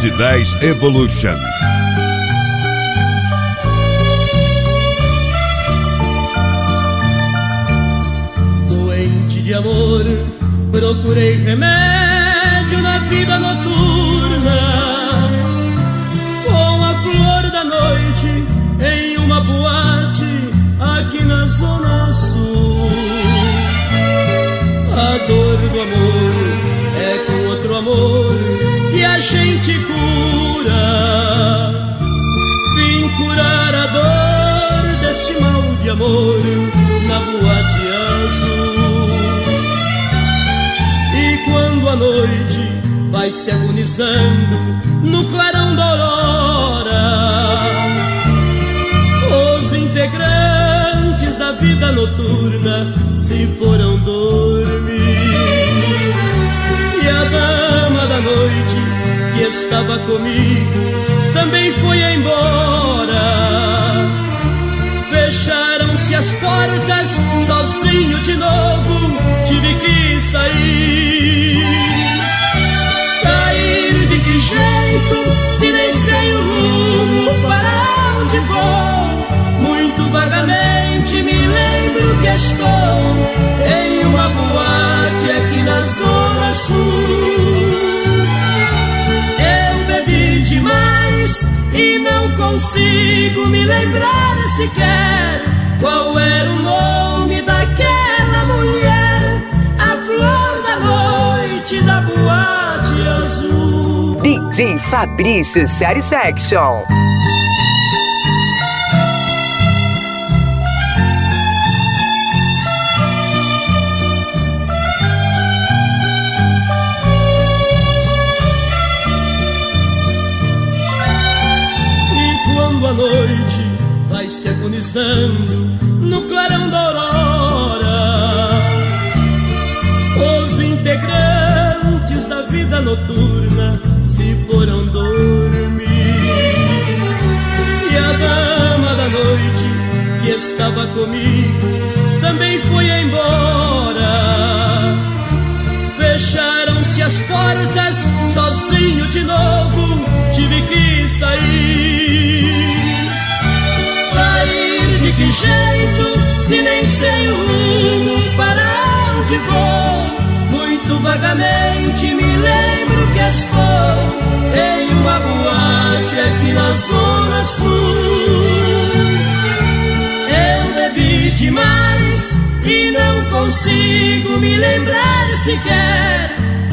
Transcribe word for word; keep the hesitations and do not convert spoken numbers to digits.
e dez Evolution. Doente de amor, procurei remédio na vida noturna, com a flor da noite em uma boate aqui na Zona Sul. A dor do amor é com outro amor que a gente cura. Vim curar a dor deste mal de amor na boate azul. E quando a noite vai se agonizando no clarão da aurora, os integrantes da vida noturna se foram dormir. E a dama da noite que estava comigo também foi embora. Fecharam-se as portas, sozinho de novo tive que sair. Sair de que jeito, se nem sei o rumo para onde vou? Muito vagamente me lembro que estou em uma boate aqui na Zona Sul. Eu bebi demais e não consigo me lembrar sequer qual era o nome daquela mulher, a flor da noite da boate azul. D J Fabrício Satisfaction. A noite vai se agonizando no clarão da aurora, os integrantes da vida noturna se foram dormir. E a dama da noite que estava comigo também foi embora. Fecharam-se as portas, sozinho de novo tive que sair. Sair de que jeito, se nem sei o rumo para onde vou? Muito vagamente me lembro que estou em uma boate aqui na Zona Sul. Eu bebi demais e não consigo me lembrar sequer